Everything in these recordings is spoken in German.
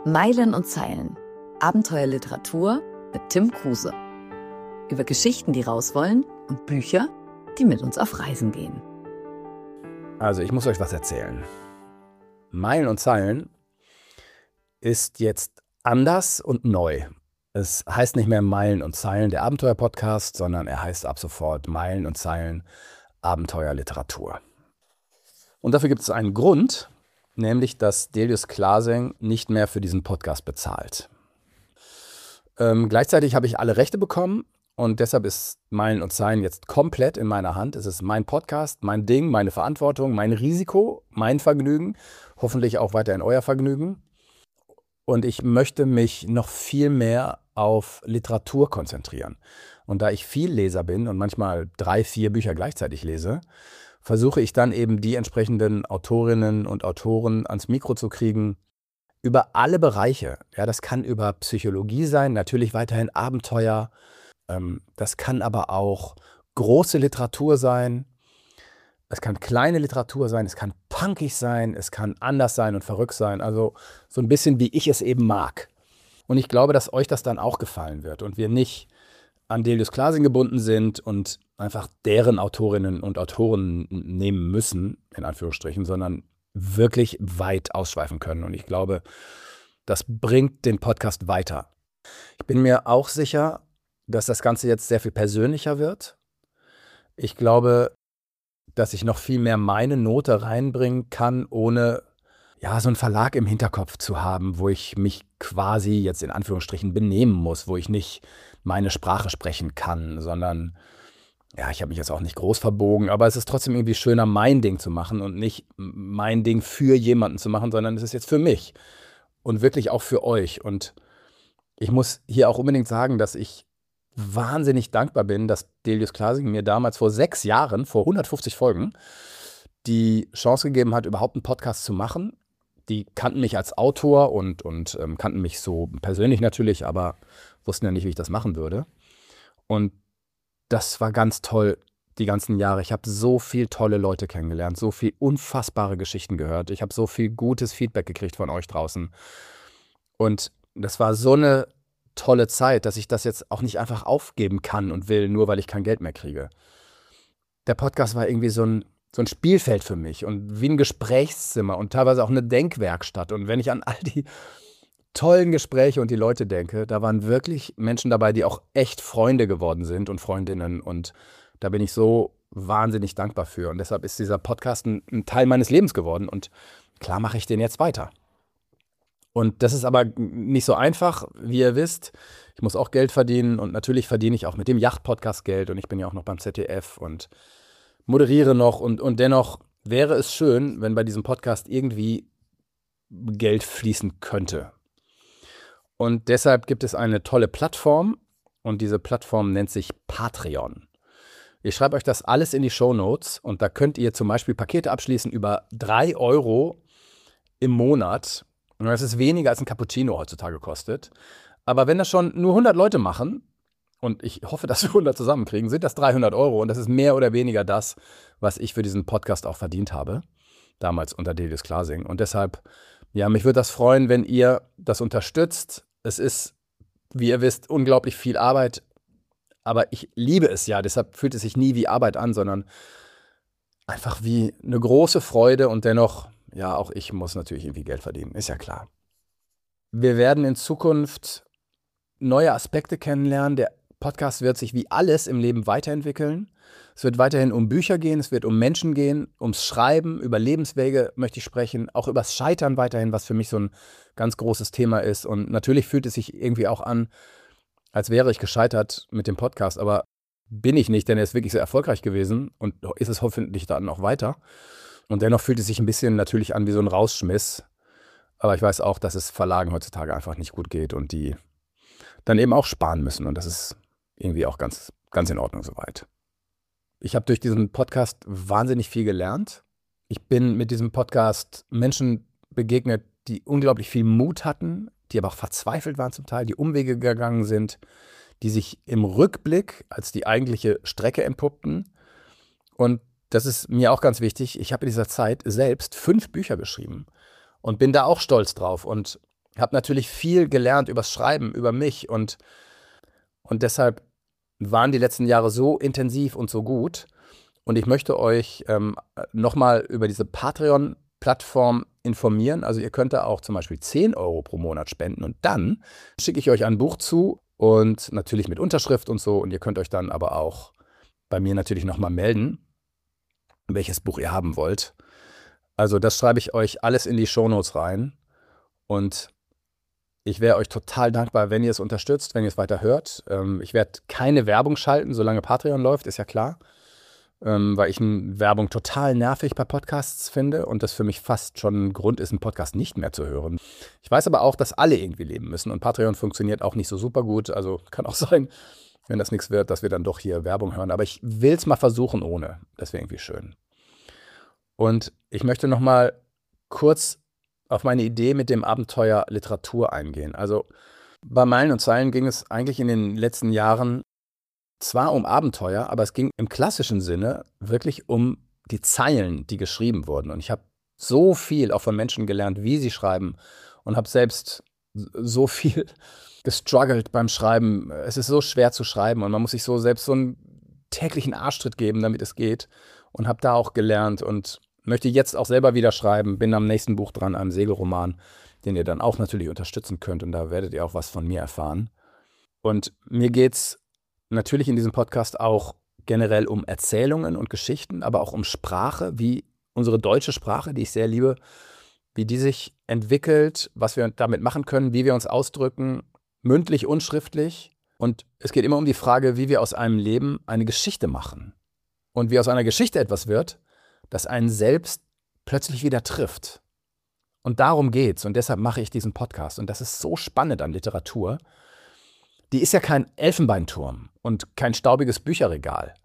Meilen und Zeilen. Abenteuerliteratur mit Tim Kruse. Über Geschichten, die raus wollen und Bücher, die mit uns auf Reisen gehen. Also, ich muss euch was erzählen. Meilen und Zeilen ist jetzt anders und neu. Es heißt nicht mehr Meilen und Zeilen, der Abenteuer-Podcast, sondern er heißt ab sofort Meilen und Zeilen, Abenteuerliteratur. Und dafür gibt es einen Grund, nämlich, dass Delius Klasing nicht mehr für diesen Podcast bezahlt. Gleichzeitig habe ich alle Rechte bekommen und deshalb ist Meilen und Zeilen jetzt komplett in meiner Hand. Es ist mein Podcast, mein Ding, meine Verantwortung, mein Risiko, mein Vergnügen, hoffentlich auch weiterhin euer Vergnügen. Und ich möchte mich noch viel mehr auf Literatur konzentrieren. Und da ich viel Leser bin und manchmal 3, 4 Bücher gleichzeitig lese, versuche ich dann eben die entsprechenden Autorinnen und Autoren ans Mikro zu kriegen, über alle Bereiche. Ja, das kann über Psychologie sein, natürlich weiterhin Abenteuer. Das kann aber auch große Literatur sein. Es kann kleine Literatur sein, es kann punkig sein, es kann anders sein und verrückt sein. Also so ein bisschen, wie ich es eben mag. Und ich glaube, dass euch das dann auch gefallen wird und wir nicht an Delius Klasing gebunden sind und einfach deren Autorinnen und Autoren nehmen müssen, in Anführungsstrichen, sondern wirklich weit ausschweifen können. Und ich glaube, das bringt den Podcast weiter. Ich bin mir auch sicher, dass das Ganze jetzt sehr viel persönlicher wird. Ich glaube, dass ich noch viel mehr meine Note reinbringen kann, ohne so einen Verlag im Hinterkopf zu haben, wo ich mich quasi jetzt in Anführungsstrichen benehmen muss, wo ich nicht meine Sprache sprechen kann, sondern ich habe mich jetzt auch nicht groß verbogen, aber es ist trotzdem irgendwie schöner, mein Ding zu machen und nicht mein Ding für jemanden zu machen, sondern es ist jetzt für mich und wirklich auch für euch. Und ich muss hier auch unbedingt sagen, dass ich wahnsinnig dankbar bin, dass Delius Klasing mir damals vor 6 Jahren, vor 150 Folgen, die Chance gegeben hat, überhaupt einen Podcast zu machen. Die kannten mich als Autor und kannten mich so persönlich natürlich, aber wussten ja nicht, wie ich das machen würde. Und das war ganz toll, die ganzen Jahre. Ich habe so viel tolle Leute kennengelernt, so viel unfassbare Geschichten gehört. Ich habe so viel gutes Feedback gekriegt von euch draußen. Und das war so eine tolle Zeit, dass ich das jetzt auch nicht einfach aufgeben kann und will, nur weil ich kein Geld mehr kriege. Der Podcast war irgendwie so ein Spielfeld für mich und wie ein Gesprächszimmer und teilweise auch eine Denkwerkstatt. Und wenn ich an all die tollen Gespräche und die Leute denke, da waren wirklich Menschen dabei, die auch echt Freunde geworden sind und Freundinnen. Und da bin ich so wahnsinnig dankbar für. Und deshalb ist dieser Podcast ein Teil meines Lebens geworden. Und klar mache ich den jetzt weiter. Und das ist aber nicht so einfach, wie ihr wisst. Ich muss auch Geld verdienen und natürlich verdiene ich auch mit dem Yacht-Podcast Geld und ich bin ja auch noch beim ZDF und moderiere noch und dennoch wäre es schön, wenn bei diesem Podcast irgendwie Geld fließen könnte. Und deshalb gibt es eine tolle Plattform und diese Plattform nennt sich Patreon. Ich schreibe euch das alles in die Shownotes und da könnt ihr zum Beispiel Pakete abschließen über 3 Euro im Monat. Und das ist weniger als ein Cappuccino heutzutage kostet. Aber wenn das schon nur 100 Leute machen, und ich hoffe, dass wir 100 zusammenkriegen, sind das 300 Euro. Und das ist mehr oder weniger das, was ich für diesen Podcast auch verdient habe. Damals unter Delius Klasing. Und deshalb, mich würde das freuen, wenn ihr das unterstützt. Es ist, wie ihr wisst, unglaublich viel Arbeit. Aber ich liebe es ja. Deshalb fühlt es sich nie wie Arbeit an, sondern einfach wie eine große Freude. Und dennoch, auch ich muss natürlich irgendwie Geld verdienen. Ist ja klar. Wir werden in Zukunft neue Aspekte kennenlernen. Der Podcast wird sich wie alles im Leben weiterentwickeln. Es wird weiterhin um Bücher gehen, es wird um Menschen gehen, ums Schreiben, über Lebenswege möchte ich sprechen, auch übers Scheitern weiterhin, was für mich so ein ganz großes Thema ist. Und natürlich fühlt es sich irgendwie auch an, als wäre ich gescheitert mit dem Podcast, aber bin ich nicht, denn er ist wirklich sehr erfolgreich gewesen und ist es hoffentlich dann auch weiter. Und dennoch fühlt es sich ein bisschen natürlich an wie so ein Rausschmiss. Aber ich weiß auch, dass es Verlagen heutzutage einfach nicht gut geht und die dann eben auch sparen müssen. Und das ist irgendwie auch ganz, ganz in Ordnung soweit. Ich habe durch diesen Podcast wahnsinnig viel gelernt. Ich bin mit diesem Podcast Menschen begegnet, die unglaublich viel Mut hatten, die aber auch verzweifelt waren zum Teil, die Umwege gegangen sind, die sich im Rückblick als die eigentliche Strecke entpuppten. Und das ist mir auch ganz wichtig. Ich habe in dieser Zeit selbst 5 Bücher geschrieben und bin da auch stolz drauf. Und habe natürlich viel gelernt übers Schreiben, über mich und deshalb waren die letzten Jahre so intensiv und so gut. Und ich möchte euch nochmal über diese Patreon-Plattform informieren. Also ihr könnt da auch zum Beispiel 10 Euro pro Monat spenden und dann schicke ich euch ein Buch zu und natürlich mit Unterschrift und so. Und ihr könnt euch dann aber auch bei mir natürlich nochmal melden, welches Buch ihr haben wollt. Also das schreibe ich euch alles in die Shownotes rein und ich wäre euch total dankbar, wenn ihr es unterstützt, wenn ihr es weiter hört. Ich werde keine Werbung schalten, solange Patreon läuft, ist ja klar. Weil ich Werbung total nervig bei Podcasts finde und das für mich fast schon ein Grund ist, einen Podcast nicht mehr zu hören. Ich weiß aber auch, dass alle irgendwie leben müssen und Patreon funktioniert auch nicht so super gut. Also kann auch sein, wenn das nichts wird, dass wir dann doch hier Werbung hören. Aber ich will es mal versuchen ohne. Das wäre irgendwie schön. Und ich möchte noch mal kurz auf meine Idee mit dem Abenteuer Literatur eingehen. Also bei Meilen und Zeilen ging es eigentlich in den letzten Jahren zwar um Abenteuer, aber es ging im klassischen Sinne wirklich um die Zeilen, die geschrieben wurden. Und ich habe so viel auch von Menschen gelernt, wie sie schreiben und habe selbst so viel gestruggelt beim Schreiben. Es ist so schwer zu schreiben und man muss sich so selbst so einen täglichen Arschtritt geben, damit es geht. Und habe da auch gelernt und möchte jetzt auch selber wieder schreiben. Bin am nächsten Buch dran, einem Segelroman, den ihr dann auch natürlich unterstützen könnt. Und da werdet ihr auch was von mir erfahren. Und mir geht's natürlich in diesem Podcast auch generell um Erzählungen und Geschichten, aber auch um Sprache, wie unsere deutsche Sprache, die ich sehr liebe, wie die sich entwickelt, was wir damit machen können, wie wir uns ausdrücken, mündlich und schriftlich. Und es geht immer um die Frage, wie wir aus einem Leben eine Geschichte machen. Und wie aus einer Geschichte etwas wird, das einen selbst plötzlich wieder trifft. Und darum geht's. Und deshalb mache ich diesen Podcast. Und das ist so spannend an Literatur. Die ist ja kein Elfenbeinturm und kein staubiges Bücherregal.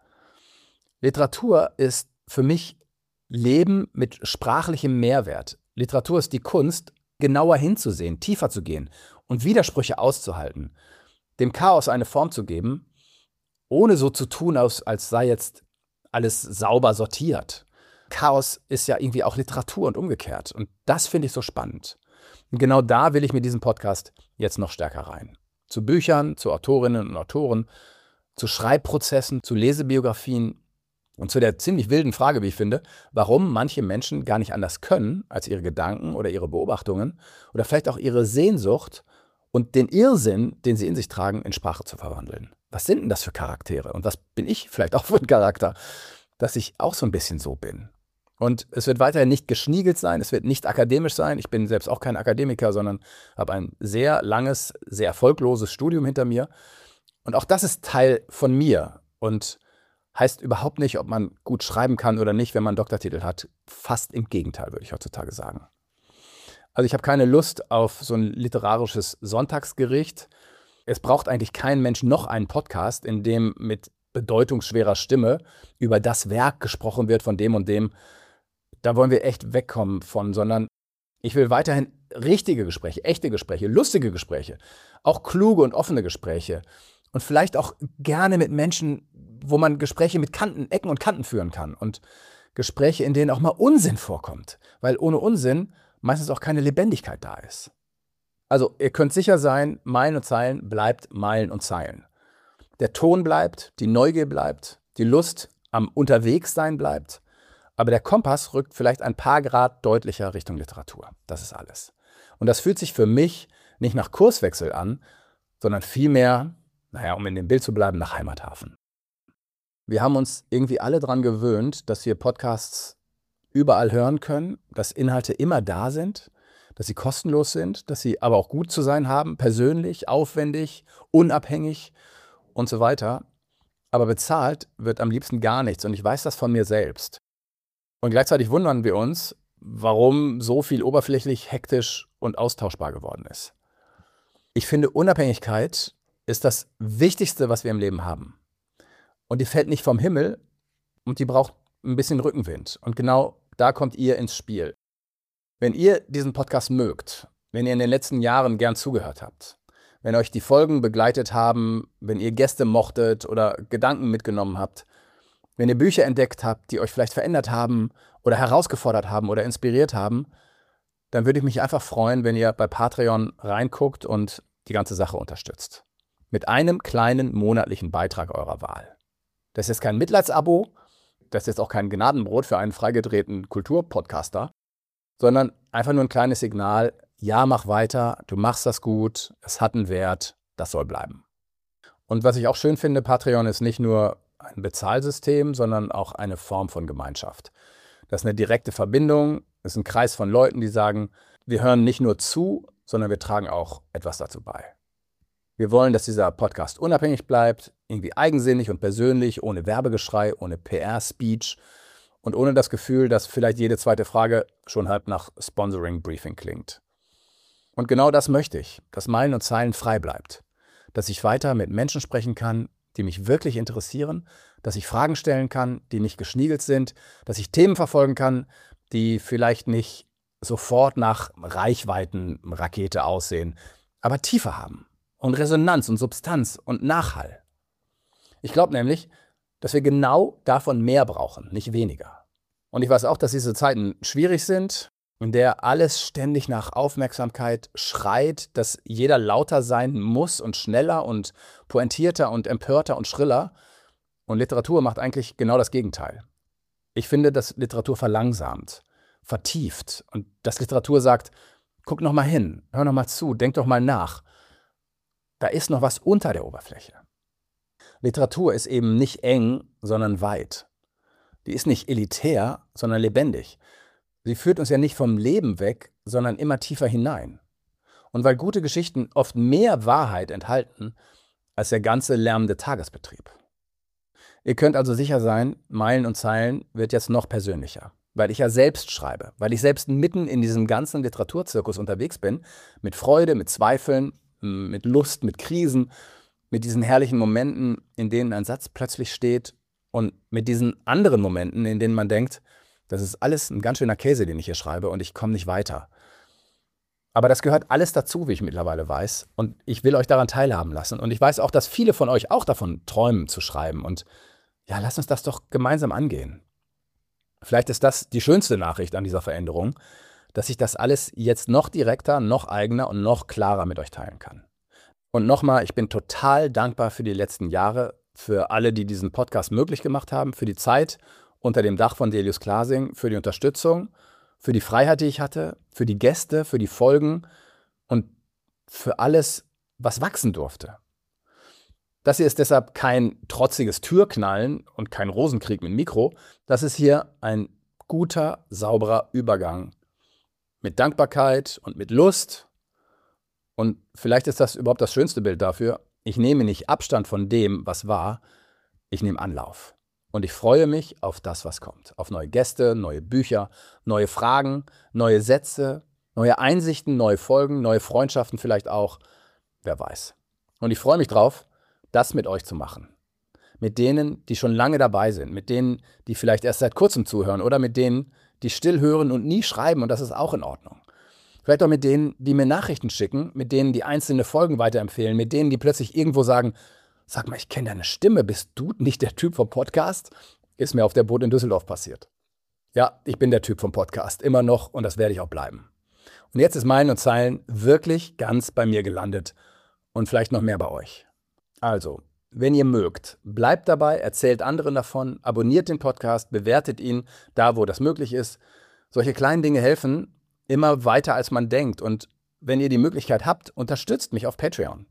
Literatur ist für mich Leben mit sprachlichem Mehrwert. Literatur ist die Kunst, genauer hinzusehen, tiefer zu gehen und Widersprüche auszuhalten, dem Chaos eine Form zu geben, ohne so zu tun, als sei jetzt alles sauber sortiert. Chaos ist ja irgendwie auch Literatur und umgekehrt. Und das finde ich so spannend. Und genau da will ich mit diesem Podcast jetzt noch stärker rein. Zu Büchern, zu Autorinnen und Autoren, zu Schreibprozessen, zu Lesebiografien und zu der ziemlich wilden Frage, wie ich finde, warum manche Menschen gar nicht anders können, als ihre Gedanken oder ihre Beobachtungen oder vielleicht auch ihre Sehnsucht und den Irrsinn, den sie in sich tragen, in Sprache zu verwandeln. Was sind denn das für Charaktere? Und was bin ich vielleicht auch für ein Charakter, dass ich auch so ein bisschen so bin? Und es wird weiterhin nicht geschniegelt sein, es wird nicht akademisch sein. Ich bin selbst auch kein Akademiker, sondern habe ein sehr langes, sehr erfolgloses Studium hinter mir. Und auch das ist Teil von mir und heißt überhaupt nicht, ob man gut schreiben kann oder nicht, wenn man einen Doktortitel hat. Fast im Gegenteil, würde ich heutzutage sagen. Also ich habe keine Lust auf so ein literarisches Sonntagsgericht. Es braucht eigentlich kein Mensch noch einen Podcast, in dem mit bedeutungsschwerer Stimme über das Werk gesprochen wird von dem und dem. Da wollen wir echt wegkommen von, sondern ich will weiterhin richtige Gespräche, echte Gespräche, lustige Gespräche, auch kluge und offene Gespräche und vielleicht auch gerne mit Menschen, wo man Gespräche mit Ecken und Kanten führen kann und Gespräche, in denen auch mal Unsinn vorkommt, weil ohne Unsinn meistens auch keine Lebendigkeit da ist. Also ihr könnt sicher sein, Meilen und Zeilen bleibt Meilen und Zeilen. Der Ton bleibt, die Neugier bleibt, die Lust am Unterwegssein bleibt, aber der Kompass rückt vielleicht ein paar Grad deutlicher Richtung Literatur. Das ist alles. Und das fühlt sich für mich nicht nach Kurswechsel an, sondern vielmehr, um in dem Bild zu bleiben, nach Heimathafen. Wir haben uns irgendwie alle daran gewöhnt, dass wir Podcasts überall hören können, dass Inhalte immer da sind, dass sie kostenlos sind, dass sie aber auch gut zu sein haben, persönlich, aufwendig, unabhängig und so weiter. Aber bezahlt wird am liebsten gar nichts und ich weiß das von mir selbst. Und gleichzeitig wundern wir uns, warum so viel oberflächlich, hektisch und austauschbar geworden ist. Ich finde, Unabhängigkeit ist das Wichtigste, was wir im Leben haben. Und die fällt nicht vom Himmel und die braucht ein bisschen Rückenwind. Und genau da kommt ihr ins Spiel. Wenn ihr diesen Podcast mögt, wenn ihr in den letzten Jahren gern zugehört habt, wenn euch die Folgen begleitet haben, wenn ihr Gäste mochtet oder Gedanken mitgenommen habt, wenn ihr Bücher entdeckt habt, die euch vielleicht verändert haben oder herausgefordert haben oder inspiriert haben, dann würde ich mich einfach freuen, wenn ihr bei Patreon reinguckt und die ganze Sache unterstützt. Mit einem kleinen monatlichen Beitrag eurer Wahl. Das ist kein Mitleidsabo, das ist auch kein Gnadenbrot für einen freigedrehten Kulturpodcaster, sondern einfach nur ein kleines Signal, ja, mach weiter, du machst das gut, es hat einen Wert, das soll bleiben. Und was ich auch schön finde, Patreon ist nicht nur ein Bezahlsystem, sondern auch eine Form von Gemeinschaft. Das ist eine direkte Verbindung, es ist ein Kreis von Leuten, die sagen, wir hören nicht nur zu, sondern wir tragen auch etwas dazu bei. Wir wollen, dass dieser Podcast unabhängig bleibt, irgendwie eigensinnig und persönlich, ohne Werbegeschrei, ohne PR-Speech und ohne das Gefühl, dass vielleicht jede zweite Frage schon halb nach Sponsoring-Briefing klingt. Und genau das möchte ich, dass Meilen und Zeilen frei bleibt. Dass ich weiter mit Menschen sprechen kann, die mich wirklich interessieren, dass ich Fragen stellen kann, die nicht geschniegelt sind, dass ich Themen verfolgen kann, die vielleicht nicht sofort nach Reichweitenrakete aussehen, aber Tiefe haben und Resonanz und Substanz und Nachhall. Ich glaube nämlich, dass wir genau davon mehr brauchen, nicht weniger. Und ich weiß auch, dass diese Zeiten schwierig sind, in der alles ständig nach Aufmerksamkeit schreit, dass jeder lauter sein muss und schneller und pointierter und empörter und schriller. Und Literatur macht eigentlich genau das Gegenteil. Ich finde, dass Literatur verlangsamt, vertieft und dass Literatur sagt, guck noch mal hin, hör noch mal zu, denk doch mal nach. Da ist noch was unter der Oberfläche. Literatur ist eben nicht eng, sondern weit. Die ist nicht elitär, sondern lebendig. Sie führt uns ja nicht vom Leben weg, sondern immer tiefer hinein. Und weil gute Geschichten oft mehr Wahrheit enthalten als der ganze lärmende Tagesbetrieb. Ihr könnt also sicher sein, Meilen und Zeilen wird jetzt noch persönlicher. Weil ich ja selbst schreibe, weil ich selbst mitten in diesem ganzen Literaturzirkus unterwegs bin, mit Freude, mit Zweifeln, mit Lust, mit Krisen, mit diesen herrlichen Momenten, in denen ein Satz plötzlich steht und mit diesen anderen Momenten, in denen man denkt, das ist alles ein ganz schöner Käse, den ich hier schreibe und ich komme nicht weiter. Aber das gehört alles dazu, wie ich mittlerweile weiß und ich will euch daran teilhaben lassen und ich weiß auch, dass viele von euch auch davon träumen zu schreiben und ja, lasst uns das doch gemeinsam angehen. Vielleicht ist das die schönste Nachricht an dieser Veränderung, dass ich das alles jetzt noch direkter, noch eigener und noch klarer mit euch teilen kann. Und nochmal, ich bin total dankbar für die letzten Jahre, für alle, die diesen Podcast möglich gemacht haben, für die Zeit unter dem Dach von Delius Klasing, für die Unterstützung, für die Freiheit, die ich hatte, für die Gäste, für die Folgen und für alles, was wachsen durfte. Das hier ist deshalb kein trotziges Türknallen und kein Rosenkrieg mit Mikro. Das ist hier ein guter, sauberer Übergang mit Dankbarkeit und mit Lust. Und vielleicht ist das überhaupt das schönste Bild dafür. Ich nehme nicht Abstand von dem, was war. Ich nehme Anlauf. Und ich freue mich auf das, was kommt. Auf neue Gäste, neue Bücher, neue Fragen, neue Sätze, neue Einsichten, neue Folgen, neue Freundschaften vielleicht auch. Wer weiß. Und ich freue mich drauf, das mit euch zu machen. Mit denen, die schon lange dabei sind. Mit denen, die vielleicht erst seit kurzem zuhören. Oder mit denen, die still hören und nie schreiben. Und das ist auch in Ordnung. Vielleicht auch mit denen, die mir Nachrichten schicken. Mit denen, die einzelne Folgen weiterempfehlen. Mit denen, die plötzlich irgendwo sagen, sag mal, ich kenne deine Stimme. Bist du nicht der Typ vom Podcast? Ist mir auf der Boot in Düsseldorf passiert. Ja, ich bin der Typ vom Podcast. Immer noch. Und das werde ich auch bleiben. Und jetzt ist Meilen und Zeilen wirklich ganz bei mir gelandet. Und vielleicht noch mehr bei euch. Also, wenn ihr mögt, bleibt dabei, erzählt anderen davon, abonniert den Podcast, bewertet ihn da, wo das möglich ist. Solche kleinen Dinge helfen immer weiter, als man denkt. Und wenn ihr die Möglichkeit habt, unterstützt mich auf Patreon.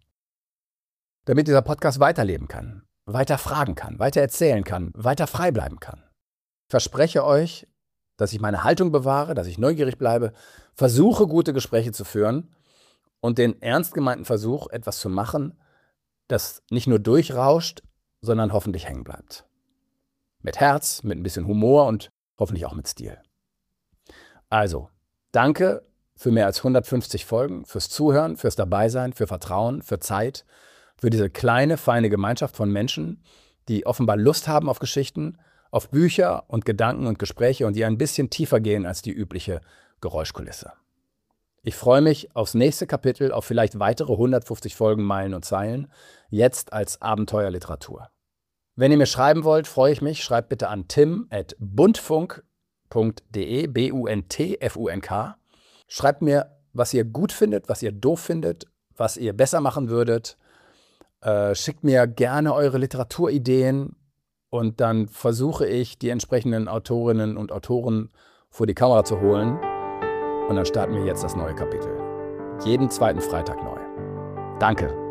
Damit dieser Podcast weiterleben kann, weiter fragen kann, weiter erzählen kann, weiter frei bleiben kann. Ich verspreche euch, dass ich meine Haltung bewahre, dass ich neugierig bleibe, versuche, gute Gespräche zu führen und den ernst gemeinten Versuch, etwas zu machen, das nicht nur durchrauscht, sondern hoffentlich hängen bleibt. Mit Herz, mit ein bisschen Humor und hoffentlich auch mit Stil. Also, danke für mehr als 150 Folgen, fürs Zuhören, fürs Dabeisein, für Vertrauen, für Zeit, für diese kleine, feine Gemeinschaft von Menschen, die offenbar Lust haben auf Geschichten, auf Bücher und Gedanken und Gespräche und die ein bisschen tiefer gehen als die übliche Geräuschkulisse. Ich freue mich aufs nächste Kapitel, auf vielleicht weitere 150 Folgen Meilen und Zeilen, jetzt als Abenteuerliteratur. Wenn ihr mir schreiben wollt, freue ich mich, schreibt bitte an tim@buntfunk.de, buntfunk. Schreibt mir, was ihr gut findet, was ihr doof findet, was ihr besser machen würdet. Schickt mir gerne eure Literaturideen und dann versuche ich, die entsprechenden Autorinnen und Autoren vor die Kamera zu holen. Und dann starten wir jetzt das neue Kapitel. Jeden zweiten Freitag neu. Danke.